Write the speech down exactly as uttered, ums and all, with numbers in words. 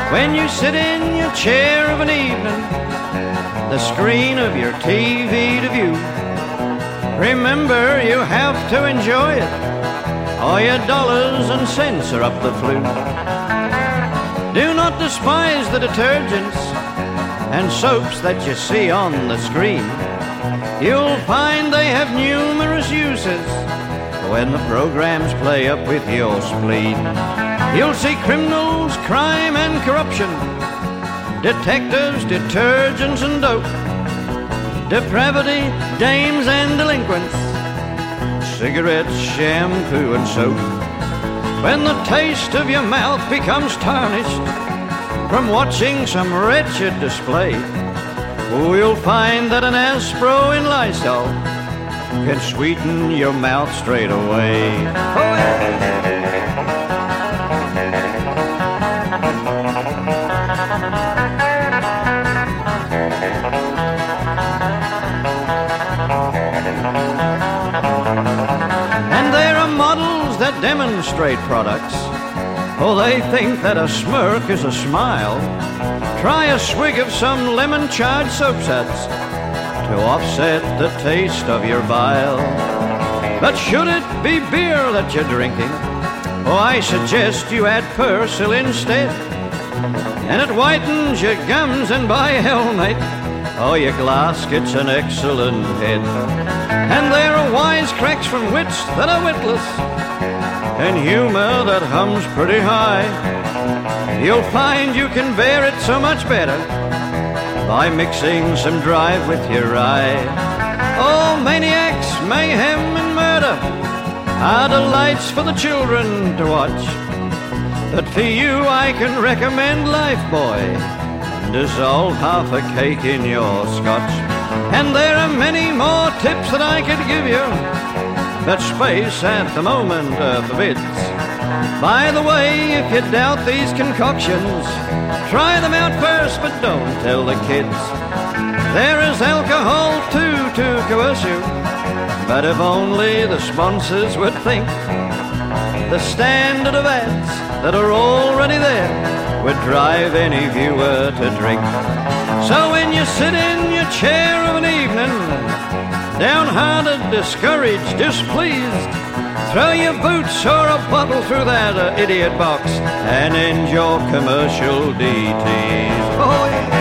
When you sit in your chair of an evening, the screen of your T V to view, remember you have to enjoy it, or your dollars and cents are up the flue. Do not despise the detergents and soaps that you see on the screen. You'll find they have numerous uses when the programs play up with your spleen. You'll see criminals, crime and corruption, detectives, detergents and dope, depravity, dames and delinquents, cigarettes, shampoo and soap. When the taste of your mouth becomes tarnished from watching some wretched display, you'll find that an Aspro in Lysol can sweeten your mouth straight away. Oh, yeah. And there are models that demonstrate products. Oh, they think that a smirk is a smile. Try a swig of some lemon-charged soap suds to offset the taste of your bile. But should it be beer that you're drinking, oh, I suggest you add Persil instead. And it whitens your gums, and by hell, mate, oh, your glass gets an excellent head. And there are wisecracks from wits that are witless, and humor that hums pretty high. You'll find you can bear it so much better by mixing some drive with your rye. Oh, maniacs, mayhem and murder are delights for the children to watch. But for you I can recommend Lifebuoy. Dissolve half a cake in your scotch. And there are many more tips that I could give you, but space at the moment uh, forbids. By the way, if you doubt these concoctions, try them out first, but don't tell the kids. There is alcohol too to coerce you, but if only the sponsors would think, the standard of ads that are already there would drive any viewer to drink. So when you sit in your chair of an evening, downhearted, discouraged, displeased, throw your boots or a bottle through that uh, idiot box and end your commercial D Ts. Oh, yeah.